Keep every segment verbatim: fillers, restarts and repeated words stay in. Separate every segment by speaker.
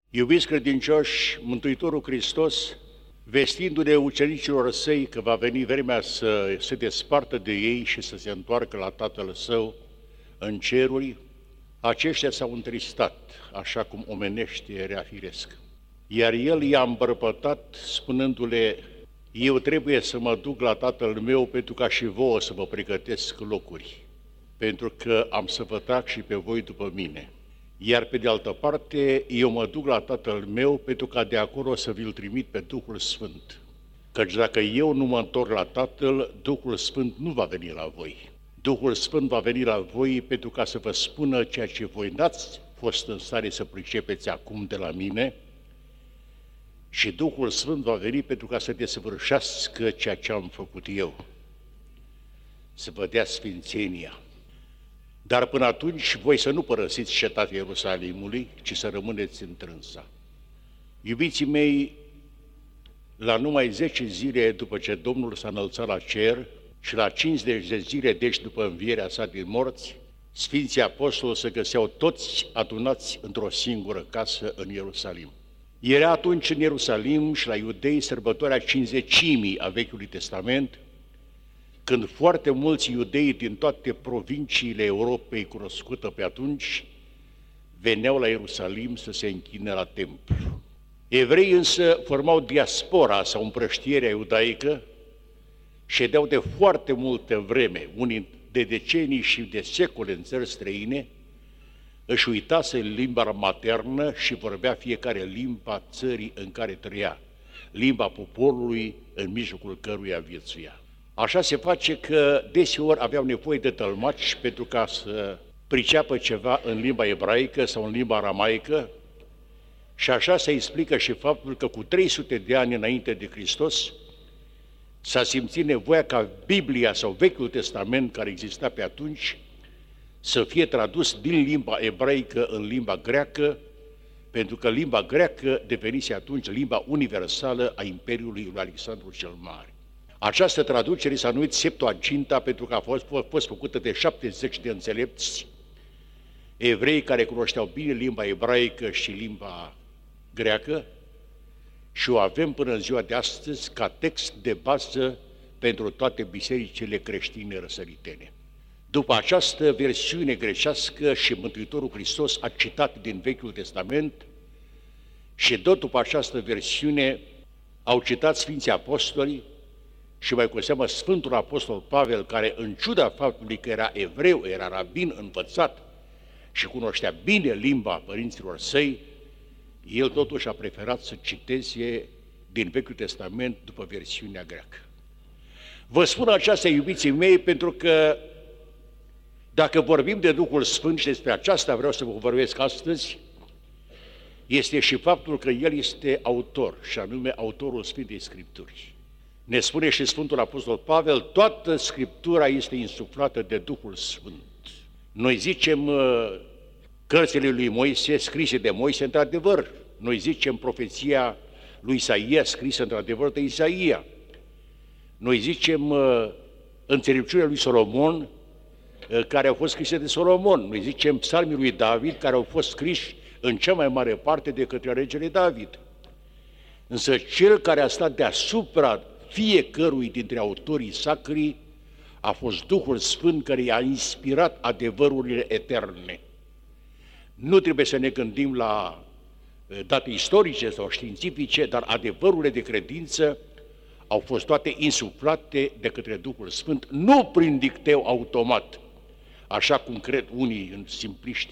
Speaker 1: Iubiți credincioși, Mântuitorul Hristos, vestindu-ne ucenicilor săi că va veni vremea să se despartă de ei și să se întoarcă la Tatăl Său în ceruri, aceștia s-au întristat, așa cum omenește era firesc. Iar El i-a îmbărbătat spunându-le: eu trebuie să mă duc la Tatăl meu pentru ca și vouă să vă pregătesc locuri, pentru că am să vă trag și pe voi după mine. Iar pe de altă parte, eu mă duc la Tatăl meu pentru ca de acolo să vi-l trimit pe Duhul Sfânt. Căci dacă eu nu mă întorc la Tatăl, Duhul Sfânt nu va veni la voi. Duhul Sfânt va veni la voi pentru ca să vă spună ceea ce voi n-ați fost în stare să pricepeți acum de la mine, și Duhul Sfânt va veni pentru ca să desăvârșească ceea ce am făcut eu, să vă dea sfințenia. Dar până atunci voi să nu părăsiți cetatea Ierusalimului, ci să rămâneți întrânsa. Iubiții mei, la numai zece zile după ce Domnul s-a înălțat la cer și la cincizeci de zile, deci după învierea sa din morți, Sfinții Apostoli se găseau toți adunați într-o singură casă în Ierusalim. Era atunci în Ierusalim și la iudei sărbătoarea Cincizecimii a Vechiului Testament, când foarte mulți iudei din toate provinciile Europei cunoscută pe atunci veneau la Ierusalim să se închine la templu. Evreii însă formau diaspora sau împrăștierea iudaică, ședeau de foarte multă vreme, unii de decenii și de secole în țări străine, își uitase limba maternă și vorbea fiecare limba țării în care trăia, limba poporului în mijlocul căruia viețuia. Așa se face că deseori aveau nevoie de tălmaci pentru ca să priceapă ceva în limba ebraică sau în limba aramaică, și așa se explică și faptul că cu trei sute de ani înainte de Hristos s-a simțit nevoia ca Biblia sau Vechiul Testament, care exista pe atunci, să fie tradus din limba ebraică în limba greacă, pentru că limba greacă devenise atunci limba universală a Imperiului lui Alexandru cel Mare. Această traducere s-a numit Septuaginta pentru că a fost, a fost făcută de șaptezeci de înțelepți evrei care cunoșteau bine limba ebraică și limba greacă, și o avem până în ziua de astăzi ca text de bază pentru toate bisericile creștine răsăritene. După această versiune grecească și Mântuitorul Hristos a citat din Vechiul Testament, și tot după această versiune au citat Sfinții Apostoli și mai cu seamă Sfântul Apostol Pavel, care în ciuda faptului că era evreu, era rabin învățat și cunoștea bine limba părinților săi, el totuși a preferat să citeze din Vechiul Testament după versiunea greacă. Vă spun aceasta, iubiții mei, pentru că dacă vorbim de Duhul Sfânt și despre aceasta vreau să vă vorbesc astăzi, este și faptul că El este autor, și anume autorul Sfintei Scripturi. Ne spune și Sfântul Apostol Pavel: toată Scriptura este insuflată de Duhul Sfânt. Noi zicem cărțile lui Moise scrise de Moise, într-adevăr. Noi zicem profeția lui Isaia scrisă într-adevăr de Isaia. Noi zicem înțelepciunea lui Solomon, care au fost scrise de Solomon. Noi zicem psalmii lui David, care au fost scriși în cea mai mare parte de către regele David. Însă cel care a stat deasupra fiecărui dintre autorii sacri a fost Duhul Sfânt, care i-a inspirat adevărurile eterne. Nu trebuie să ne gândim la date istorice sau științifice, dar adevărurile de credință au fost toate insuflate de către Duhul Sfânt, nu prin dicteu automat, așa cum cred unii în simpliști,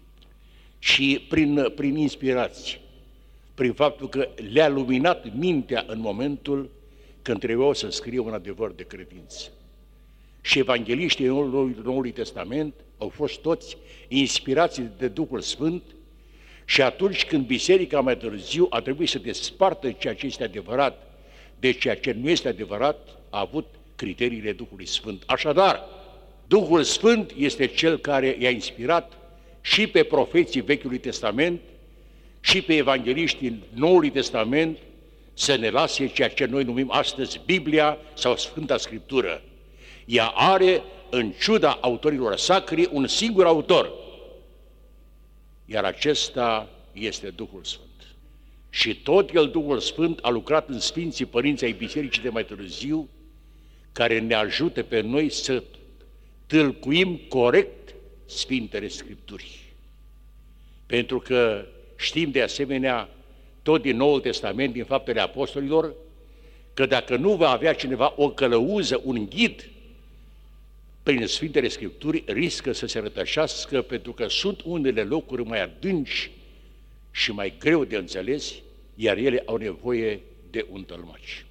Speaker 1: ci prin, prin inspirație, prin faptul că le-a luminat mintea în momentul când trebuiau să scrie un adevăr de credință. Și evangheliștii Noului, Noului Testament au fost toți inspirați de Duhul Sfânt, și atunci când biserica mai târziu a trebuit să despartă ceea ce este adevărat de ceea ce nu este adevărat, a avut criteriile Duhului Sfânt. Așadar, Duhul Sfânt este Cel care i-a inspirat și pe profeții Vechiului Testament și pe evangheliștii Noului Testament să ne lase ceea ce noi numim astăzi Biblia sau Sfânta Scriptură. Ea are, în ciuda autorilor sacri, un singur autor, iar acesta este Duhul Sfânt. Și tot El, Duhul Sfânt, a lucrat în Sfinții Părinți ai Bisericii de mai târziu, care ne ajută pe noi să tâlcuim corect Sfintele Scripturii. Pentru că știm de asemenea, tot din Noul Testament, din Faptele Apostolilor, că dacă nu va avea cineva o călăuză, un ghid prin Sfintele Scripturi, riscă să se rătășească, pentru că sunt unele locuri mai adânci și mai greu de înțeles, iar ele au nevoie de un tălmaci.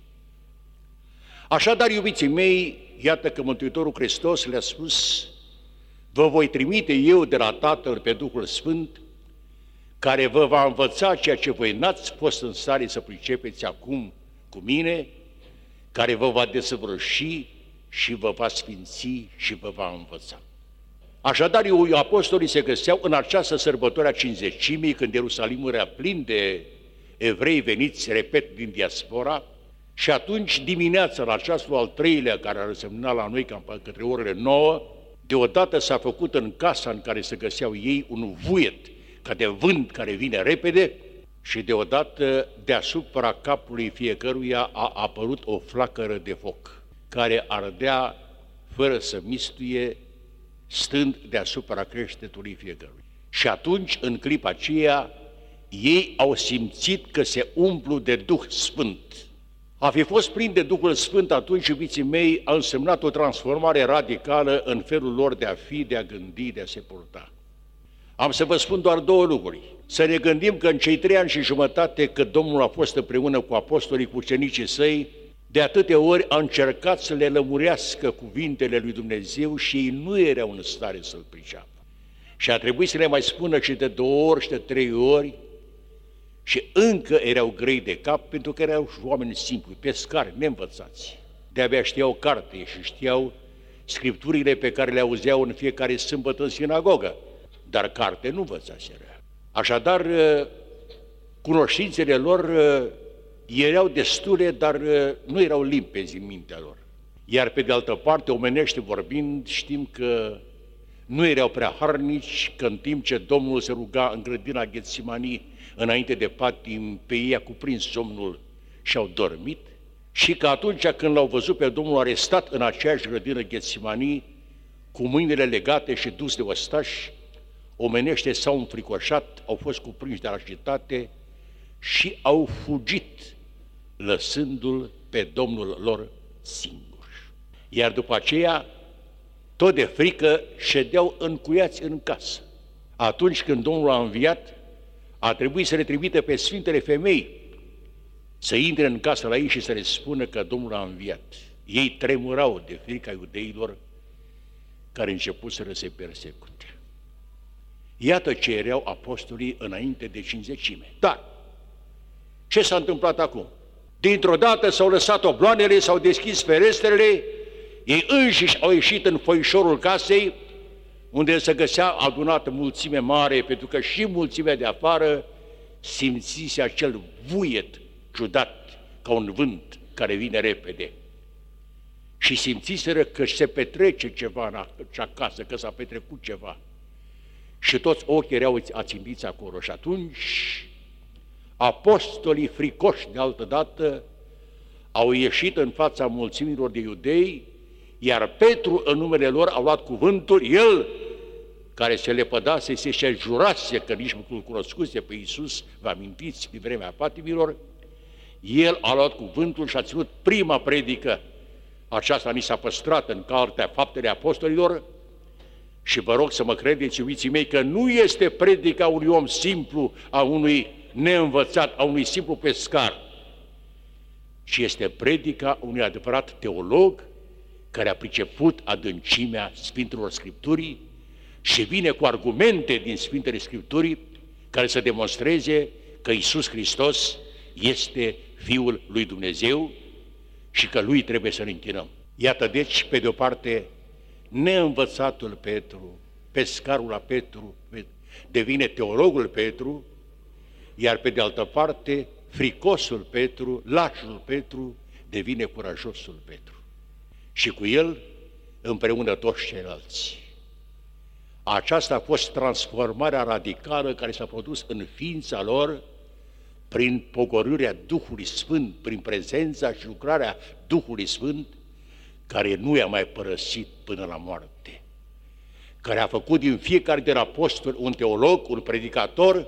Speaker 1: Așadar, iubiții mei, iată că Mântuitorul Hristos le-a spus: vă voi trimite eu de la Tatăl pe Duhul Sfânt, care vă va învăța ceea ce voi n-ați fost în stare să pricepeți acum cu mine, care vă va desăvârși și vă va sfinți și vă va învăța. Așadar, apostolii se găseau în această sărbătoare a Cincizecimii, când Ierusalimul era plin de evrei veniți, repet, din diaspora, și atunci dimineața, la ceasul al treilea, care a însemnat la noi cam către orele nouă, deodată s-a făcut în casa în care se găseau ei un vuiet, ca de vânt care vine repede, și deodată deasupra capului fiecăruia a apărut o flacără de foc, care ardea fără să mistuie, stând deasupra creștetului fiecărui. Și atunci, în clipa aceea, ei au simțit că se umplu de Duh Sfânt. A fi fost plin de Duhul Sfânt atunci, iubiții mei, a însemnat o transformare radicală în felul lor de a fi, de a gândi, de a se purta. Am să vă spun doar două lucruri. Să ne gândim că în cei trei ani și jumătate cât Domnul a fost împreună cu apostolii, cu ucenicii săi, de atâtea ori a încercat să le lămurească cuvintele lui Dumnezeu și ei nu erau în stare să-L priceapă. Și a trebuit să le mai spună și de două ori și de trei ori și încă erau grei de cap, pentru că erau oameni simpli, pescari, neînvățați. De-abia știau carte și știau scripturile pe care le auzeau în fiecare sâmbătă în sinagogă, dar carte nu învățaseră. Așadar, cunoștințele lor erau destule, dar nu erau limpezi în mintea lor. Iar pe de altă parte, omenește vorbind, știm că nu erau prea harnici, că în timp ce Domnul se ruga în grădina Ghetsimanii, înainte de patim, pe ei a cuprins somnul și au dormit, și că atunci când l-au văzut pe Domnul arestat în aceeași grădină Ghetsimanii, cu mâinile legate și dus de ostași, omenește s-au înfricoșat, au fost cuprinși de anxietate și au fugit, lăsându-l pe Domnul lor singur. Iar după aceea, tot de frică, ședeau încuiați în casă. Atunci când Domnul a înviat, a trebuit să le trimite pe Sfintele Femei să intre în casă la ei și să le spună că Domnul a înviat. Ei tremurau de frica iudeilor care începuseră să se persecute. Iată ce erau apostolii înainte de Cincizecime. Dar ce s-a întâmplat acum? Dintr-o dată s-au lăsat obloanele, s-au deschis ferestrele, ei înșiși au ieșit în foișorul casei, unde se găsea adunată mulțime mare, pentru că și mulțimea de afară simțise acel vuiet ciudat, ca un vânt care vine repede. Și simțiseră că se petrece ceva în acea casă, că s-a petrecut ceva. Și toți ochii erau ațintiți acolo. Și atunci apostolii fricoși de altă dată au ieșit în fața mulțimilor de iudei, iar Petru în numele lor a luat cuvântul, el care se lepădase, se și jurase că nici nu cunoscuse pe Iisus, vă amintiți, pe vremea patimilor, el a luat cuvântul și a ținut prima predică. Aceasta ni s-a păstrat în cartea Faptele Apostolilor și vă rog să mă credeți, iubiții mei, că nu este predica unui om simplu, a unui neînvățat, a unui simplu pescar, ci este predica unui adevărat teolog care a priceput adâncimea Sfintelor Scripturii și vine cu argumente din Sfintele Scripturii care să demonstreze că Iisus Hristos este Fiul lui Dumnezeu și că Lui trebuie să-L închinăm. Iată deci, pe de-o parte, neînvățatul Petru, pescarul la Petru, devine teologul Petru, iar pe de altă parte, fricosul Petru, lașul Petru, devine curajosul Petru. Și cu el, împreună toți ceilalți. Aceasta a fost transformarea radicală care s-a produs în ființa lor prin pogorârea Duhului Sfânt, prin prezența și lucrarea Duhului Sfânt, care nu i-a mai părăsit până la moarte, care a făcut din fiecare din apostoli un teolog, un predicator,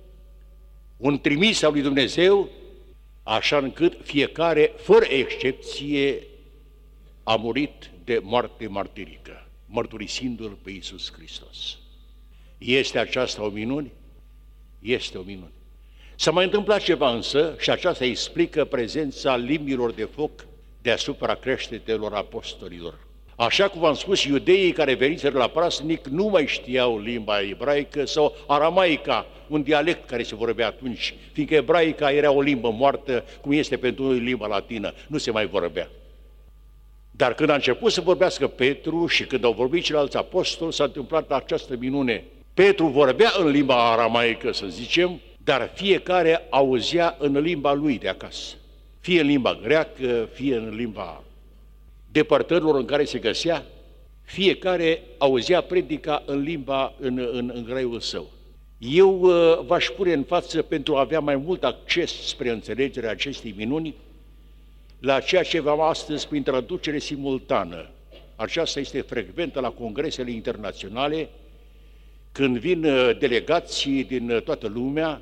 Speaker 1: un trimis al lui Dumnezeu, așa încât fiecare, fără excepție, a murit de moarte martirică, mărturisindu-L pe Iisus Hristos. Este aceasta o minune? Este o minune. S-a mai întâmplat ceva însă, și aceasta explică prezența limbilor de foc deasupra creștetelor apostolilor. Așa cum v-am spus, iudeii care veniseră la praznic nu mai știau limba ebraică sau aramaica, un dialect care se vorbea atunci, fiindcă ebraica era o limbă moartă, cum este pentru noi limba latină, nu se mai vorbea. Dar când a început să vorbească Petru și când au vorbit ceilalți apostoli, s-a întâmplat această minune. Petru vorbea în limba aramaică, să zicem, dar fiecare auzea în limba lui de acasă, fie în limba greacă, fie în limba depărtărilor în care se găsea, fiecare auzea predica în limba, în, în, în graiul său. Eu uh, v-aș pune în față, pentru a avea mai mult acces spre înțelegerea acestei minuni, la ceea ce v-am astăzi prin traducere simultană. Aceasta este frecventă la congresele internaționale, când vin uh, delegații din uh, toată lumea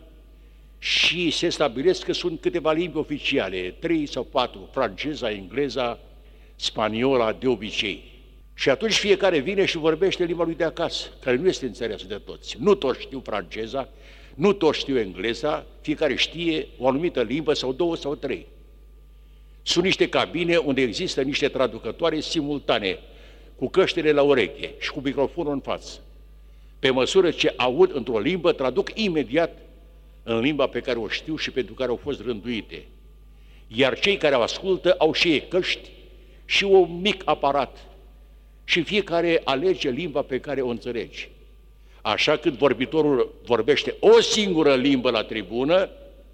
Speaker 1: și se stabilesc că sunt câteva limbi oficiale, trei sau patru, franceza, engleza, spaniola de obicei. Și atunci fiecare vine și vorbește limba lui de acasă, care nu este înțeleasă de toți. Nu toți știu franceza, nu toți știu engleza, fiecare știe o anumită limbă sau două sau trei. Sunt niște cabine unde există niște traducătoare simultane, cu căștile la ureche și cu microfonul în față. Pe măsură ce aud într-o limbă, traduc imediat în limba pe care o știu și pentru care au fost rânduite. Iar cei care o ascultă au și ei căști și un mic aparat și fiecare alege limba pe care o înțelege. Așa când vorbitorul vorbește o singură limbă la tribună,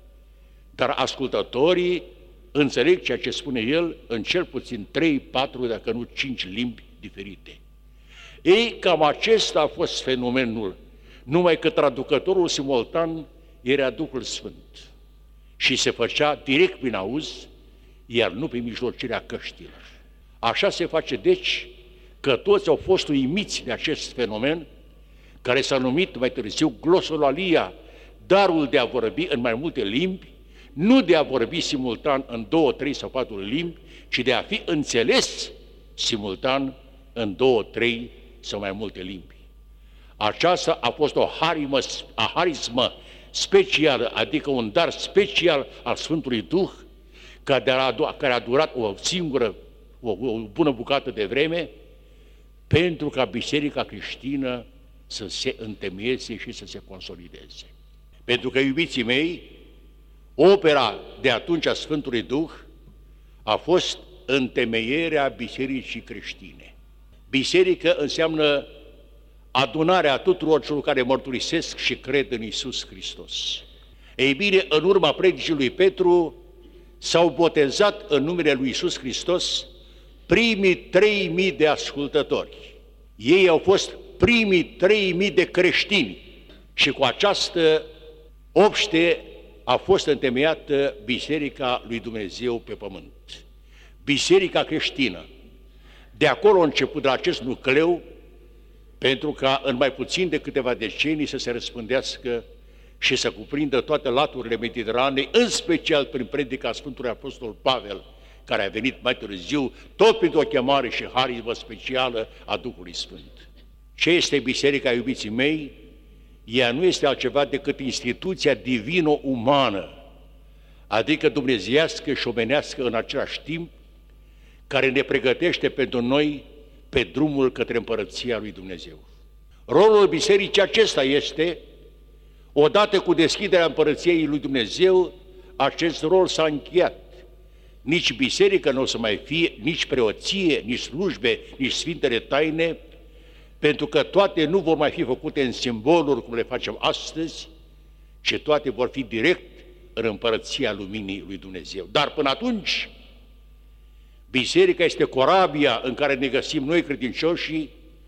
Speaker 1: dar ascultătorii înțeleg ceea ce spune el în cel puțin trei, patru, dacă nu cinci limbi diferite. Ei, cam acesta a fost fenomenul, numai că traducătorul simultan era Duhul Sfânt și se făcea direct prin auz, iar nu prin mijlocirea căștilor. Așa se face, deci, că toți au fost uimiți de acest fenomen, care s-a numit mai târziu glosolalia, darul de a vorbi în mai multe limbi, nu de a vorbi simultan în două, trei sau patru limbi, ci de a fi înțeles simultan în două, trei sau mai multe limbi. Aceasta a fost o harimă, a harismă specială, adică un dar special al Sfântului Duh, care a, care a durat o singură, o, o bună bucată de vreme, pentru ca Biserica creștină să se întemeieze și să se consolideze. Pentru că, iubiții mei, opera de atunci a Sfântului Duh a fost întemeierea Bisericii creștine. Biserică înseamnă adunarea tuturor celor care mărturisesc și cred în Iisus Hristos. Ei bine, în urma predicii lui Petru s-au botezat în numele lui Iisus Hristos primii trei mii de ascultători. Ei au fost primii trei mii de creștini și cu această obște a fost întemeiată Biserica lui Dumnezeu pe pământ. Biserica creștină. De acolo a început, de la acest nucleu, pentru ca în mai puțin de câteva decenii să se răspândească și să cuprindă toate laturile Mediteranei, în special prin predica Sfântului Apostol Pavel, care a venit mai târziu, tot printr-o chemare și harismă specială a Duhului Sfânt. Ce este biserica, iubiții mei? Ea nu este altceva decât instituția divino-umană, adică dumnezeiască și omenească în același timp, care ne pregătește pentru noi pe drumul către împărăția lui Dumnezeu. Rolul bisericii acesta este, odată cu deschiderea împărăției lui Dumnezeu, acest rol s-a încheiat. Nici biserică nu o să mai fie, nici preoție, nici slujbe, nici sfintele taine, pentru că toate nu vor mai fi făcute în simboluri cum le facem astăzi, ci toate vor fi direct în împărăția luminii lui Dumnezeu. Dar până atunci, biserica este corabia în care ne găsim noi credincioșii,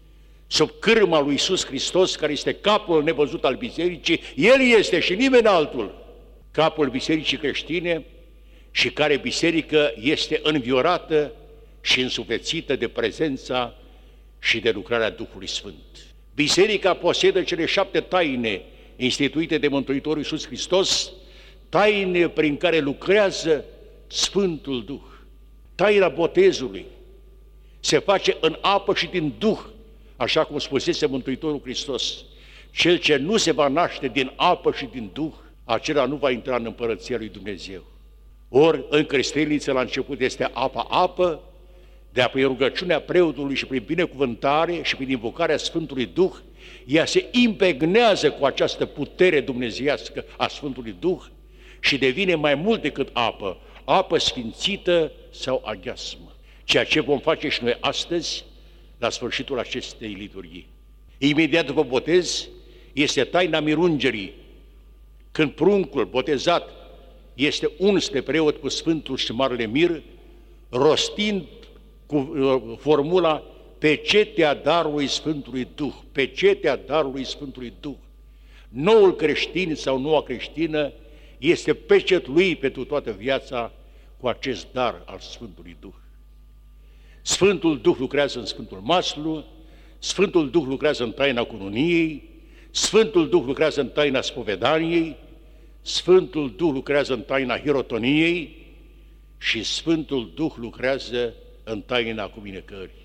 Speaker 1: sub cârma lui Iisus Hristos, care este capul nevăzut al bisericii. El este și nimeni altul capul bisericii creștine, și care biserică este înviorată și însuflețită de prezența și de lucrarea Duhului Sfânt. Biserica posedă cele șapte taine instituite de Mântuitorul Iisus Hristos, taine prin care lucrează Sfântul Duh. Taina botezului se face în apă și din Duh, așa cum spusese Mântuitorul Hristos. Cel ce nu se va naște din apă și din Duh, acela nu va intra în Împărăția lui Dumnezeu. Ori în creștinism la început este apa-apă, de-a prin rugăciunea preotului și prin binecuvântare și prin invocarea Sfântului Duh, ea se impregnează cu această putere dumnezeiască a Sfântului Duh și devine mai mult decât apă, apă sfințită sau aghiasmă. Ceea ce vom face și noi astăzi, la sfârșitul acestei liturghii. Imediat după botez este taina mirungerii, când pruncul botezat este uns de preot cu Sfântul și Marele Mir, rostind cu formula pecetea darului Sfântului Duh, pecetea darului Sfântului Duh. Noul creștin sau noua creștină este pecetluit pentru toată viața cu acest dar al Sfântului Duh. Sfântul Duh lucrează în Sfântul Maslu, Sfântul Duh lucrează în taina cununiei, Sfântul Duh lucrează în taina spovedaniei, Sfântul Duh lucrează în taina hirotoniei și Sfântul Duh lucrează în taina cuminecării.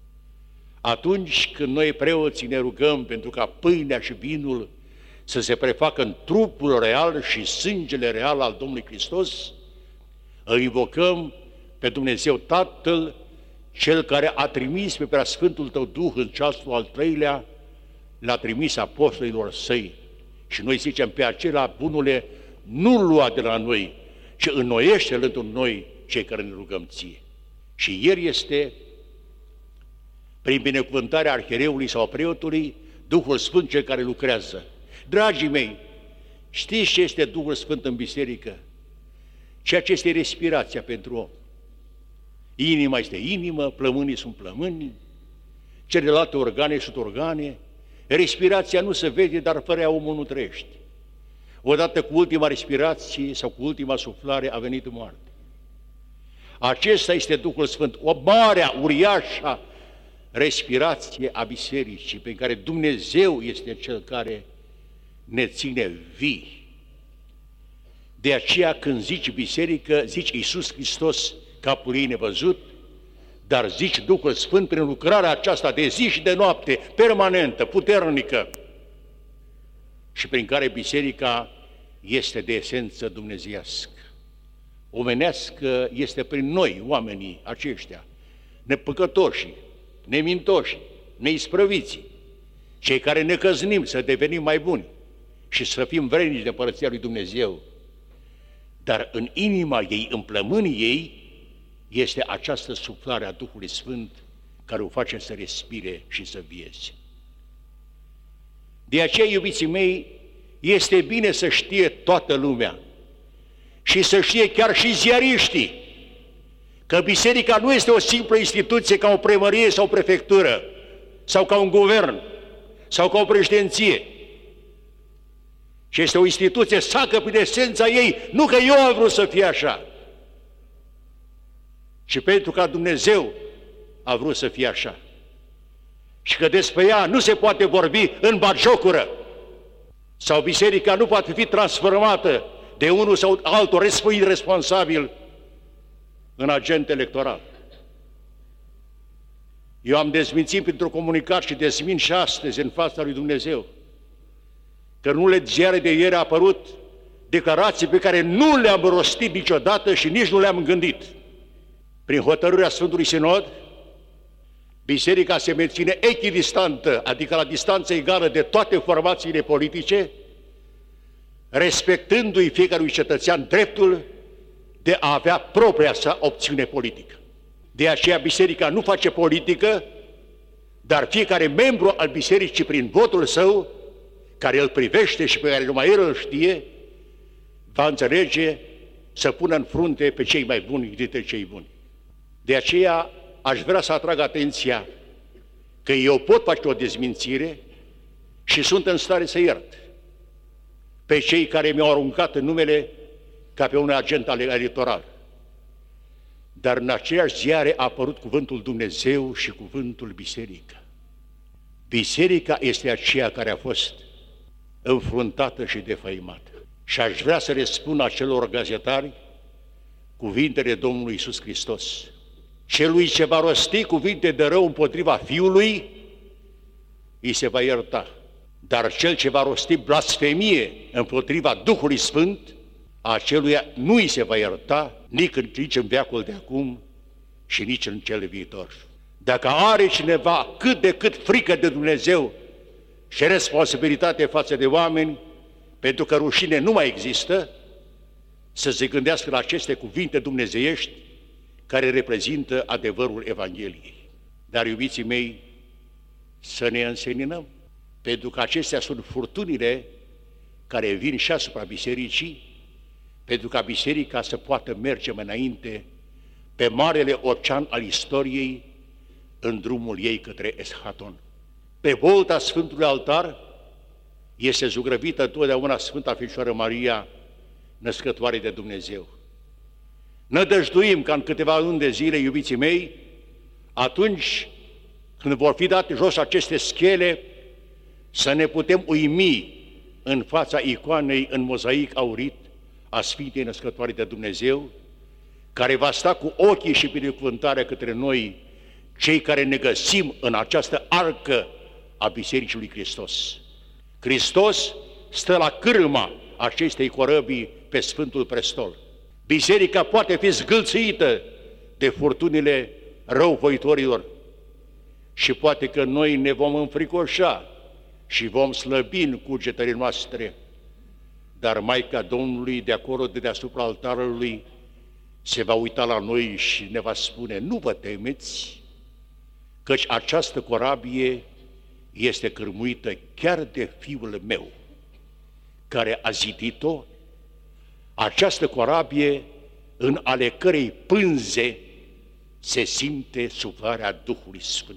Speaker 1: Atunci când noi preoții ne rugăm pentru ca pâinea și vinul să se prefacă în trupul real și sângele real al Domnului Hristos, îl invocăm pe Dumnezeu Tatăl, Cel care a trimis pe Preasfântul Tău Duh în ceasul al treilea, l-a trimis apostolilor Săi. Și noi zicem, pe acela, bunule, nu lua de la noi, ci înnoiește-l într noi cei care ne rugăm Ție. Și El este, prin binecuvântarea arhiereului sau preotului, Duhul Sfânt cel care lucrează. Dragii mei, știți ce este Duhul Sfânt în biserică? Ceea ce este respirația pentru om. Inima este inimă, plămânii sunt plămâni, celelalte organe sunt organe. Respirația nu se vede, dar fără ea omul nu trăiește. Odată cu ultima respirație sau cu ultima suflare a venit moarte. Acesta este Duhul Sfânt, o mare, uriașă respirație a bisericii, pe care Dumnezeu este Cel care ne ține vii. De aceea când zici biserică, zici Iisus Hristos, capul ei nevăzut, dar zici Duhul Sfânt prin lucrarea aceasta de zi și de noapte, permanentă, puternică, și prin care biserica este de esență dumnezeiască. Omenească este prin noi, oamenii aceștia, nepăcătoși, nemintoși, neisprăviții, cei care ne căznim să devenim mai buni și să fim vrednici de Împărăția lui Dumnezeu. Dar în inima ei, în plămânii ei, este această suflare a Duhului Sfânt care o face să respire și să vieze. De aceea, iubiții mei, este bine să știe toată lumea și să știe chiar și ziariștii că biserica nu este o simplă instituție ca o primărie sau o prefectură sau ca un guvern sau ca o președinție, ci este o instituție sacră prin esența ei, nu că eu am vrut să fie așa, ci pentru că Dumnezeu a vrut să fie așa. Și că despre ea nu se poate vorbi în batjocură, sau biserica nu poate fi transformată de unul sau altul răspândit responsabil în agent electoral. Eu am dezmințit printr-o comunicat și dezmin și astăzi în fața lui Dumnezeu că în unele ziare de ieri a apărut declarații pe care nu le-am rostit niciodată și nici nu le-am gândit. Prin hotărârea Sfântului Sinod, biserica se menține echidistantă, adică la distanță egală de toate formațiile politice, respectându-i fiecărui cetățean dreptul de a avea propria sa opțiune politică. De aceea biserica nu face politică, dar fiecare membru al bisericii prin votul său, care îl privește și pe care numai el îl știe, va înțelege să pună în frunte pe cei mai buni dintre cei buni. De aceea aș vrea să atrag atenția că eu pot face o dezmințire și sunt în stare să iert pe cei care mi-au aruncat în numele ca pe un agent electoral. Dar în aceeași ziare a apărut cuvântul Dumnezeu și cuvântul Biserică. Biserica este aceea care a fost înfruntată și defăimată. Și aș vrea să le spun acelor gazetari cuvintele Domnului Iisus Hristos. Celui ce va rosti cuvinte de rău împotriva Fiului, îi se va ierta. Dar cel ce va rosti blasfemie împotriva Duhului Sfânt, aceluia nu îi se va ierta nici în, nici în veacul de acum și nici în cel viitor. Dacă are cineva cât de cât frică de Dumnezeu și responsabilitate față de oameni, pentru că rușine nu mai există, să se gândească la aceste cuvinte dumnezeiești care reprezintă adevărul Evangheliei. Dar, iubiții mei, să ne înseninăm, pentru că acestea sunt furtunile care vin și asupra bisericii, pentru ca biserica să poată merge mai înainte pe marele ocean al istoriei în drumul ei către Eschaton. Pe volta Sfântului Altar este zugrăvită întotdeauna Sfânta Fecioară Maria, născătoare de Dumnezeu. Nădăjduim ca în câteva luni de zile, iubiții mei, atunci când vor fi date jos aceste schele, să ne putem uimi în fața icoanei în mozaic aurit a Sfintei Născătoare de Dumnezeu, care va sta cu ochii și binecuvântarea către noi, cei care ne găsim în această arcă a Bisericii lui Hristos. Hristos stă la cârma acestei corăbii pe Sfântul Prestol. Biserica poate fi zgâlțuită de furtunile răuvoitorilor și poate că noi ne vom înfricoșa și vom slăbi în cugetările noastre, dar Maica Domnului de acolo, de deasupra altarului, se va uita la noi și ne va spune: nu vă temeți, căci această corabie este cârmuită chiar de Fiul meu, care a zidit-o, această corabie în ale cărei pânze se simte suflarea Duhului Sfânt.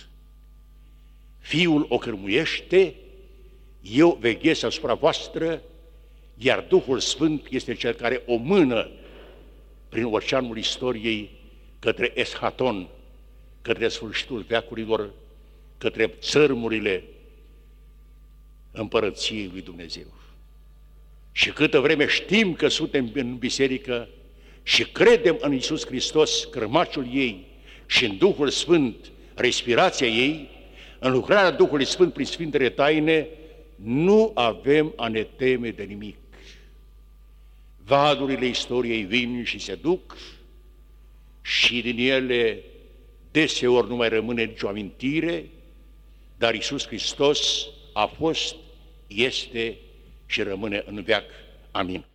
Speaker 1: Fiul o cârmuiește, eu veghez asupra voastră, iar Duhul Sfânt este cel care o mână prin oceanul istoriei către Eschaton, către sfârșitul veacurilor, către țărmurile împărăției lui Dumnezeu. Și câtă vreme știm că suntem în biserică și credem în Iisus Hristos, crămaciul ei, și în Duhul Sfânt, respirația ei, în lucrarea Duhului Sfânt prin Sfintele Taine, nu avem a ne teme de nimic. Valurile istoriei vin și se duc și din ele deseori nu mai rămâne nicio amintire, dar Iisus Hristos a fost, este și rămâne în veac. Amin.